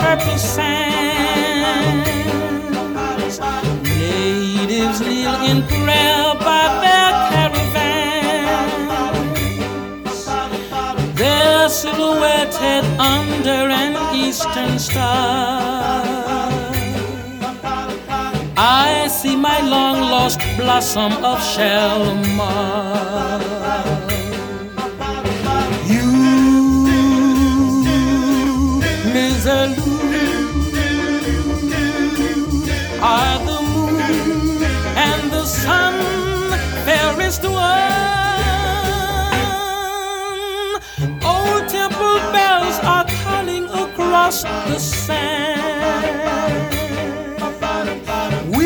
purple sand. Natives kneel in prayer by their caravan, they're silhouetted under an eastern star. I see my long-lost blossom of Shalimar. You, Miserlou, are the moon and the sun, fairest one. Old temple bells are calling across the sand.